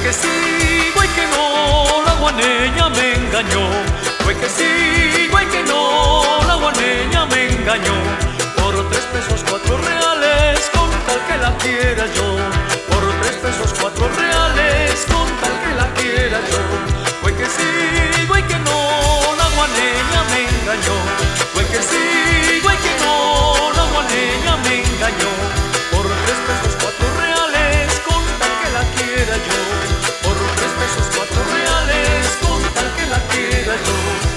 que sí, güey que no, la guaneña me engañó. Güey que sí, güey que no, la guaneña me engañó. Por 3 pesos 4 reales, con tal que la quiera yo. Por 3 pesos 4 reales, con tal que la quiera yo. Güey que sí, güey que no, la guaneña me engañó. Güey que sí, güey que no, la guaneña me engañó. Por 3 pesos 4 reales, con tal que la quiera yo. Por 3 pesos 4 reales, con tal que la quiera yo.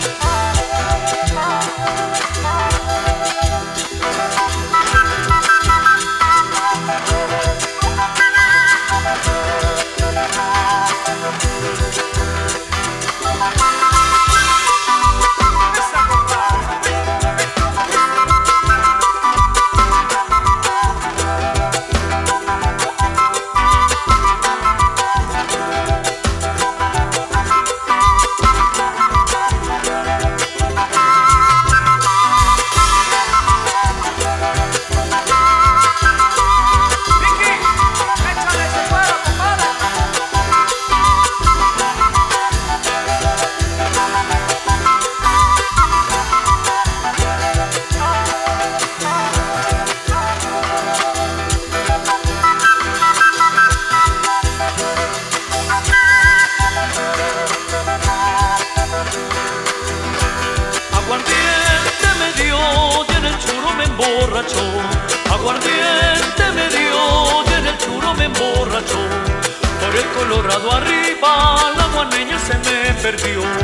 Aguardiente me dio y en el churro me emborrachó. Aguardiente me dio y en el churro me emborrachó. Por el Colorado arriba la guaneña se me perdió.